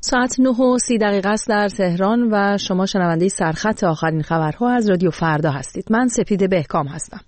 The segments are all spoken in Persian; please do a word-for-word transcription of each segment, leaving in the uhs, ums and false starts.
ساعت نه و سی دقیقه است در تهران و شما شنونده سرخط آخرین خبرها از رادیو فردا هستید. من سپید بهکام هستم.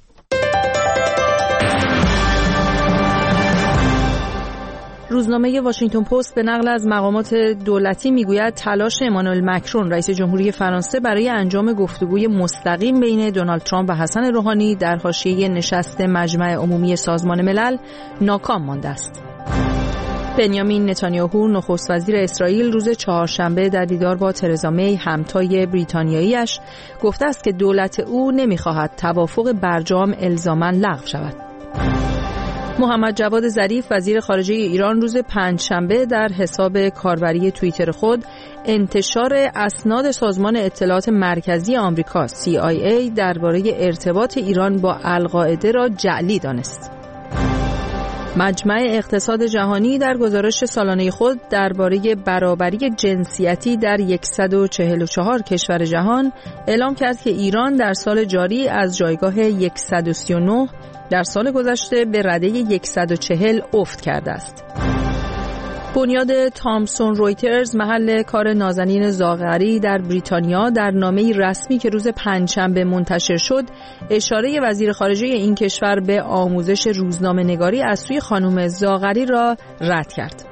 روزنامه واشنگتن پست به نقل از مقامات دولتی میگوید تلاش امانوئل مکرون رئیس جمهوری فرانسه برای انجام گفتگوی مستقیم بین دونالد ترامپ و حسن روحانی در حاشیه نشست مجمع عمومی سازمان ملل ناکام مانده است. بنیامین نتانیاهو نخست وزیر اسرائیل روز چهارشنبه در دیدار با ترزا می همتای بریتانیایی‌اش گفته است که دولت او نمی‌خواهد توافق برجام الزاماً لغو شود. محمد جواد ظریف وزیر خارجه ایران روز پنجشنبه در حساب کاربری توییتر خود انتشار اسناد سازمان اطلاعات مرکزی آمریکا سی آی ای درباره ارتباط ایران با القاعده را جعلی دانست. مجمع اقتصاد جهانی در گزارش سالانه خود درباره برابری جنسیتی در صد و چهل و چهار کشور جهان اعلام کرد که ایران در سال جاری از جایگاه صد و سی و نه در سال گذشته به رده صد و چهل افت کرده است. بنیاد تامسون رویترز محل کار نازنین زاغری در بریتانیا در نامه‌ای رسمی که روز پنجشنبه منتشر شد اشاره وزیر خارجه این کشور به آموزش روزنامه‌نگاری از سوی خانم زاغری را رد کرد.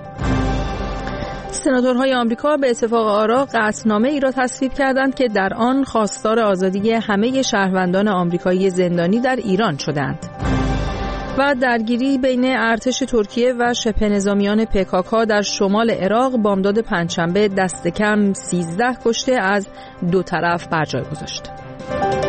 سناتورهای آمریکا به اتفاق آرا قطعنامه ای را تصویب کردند که در آن خواستار آزادی همه شهروندان آمریکایی زندانی در ایران شدند. و درگیری بین ارتش ترکیه و شبه نظامیان پکاکا در شمال عراق بامداد پنجشنبه دست کم سیزده کشته از دو طرف بر جای گذاشت.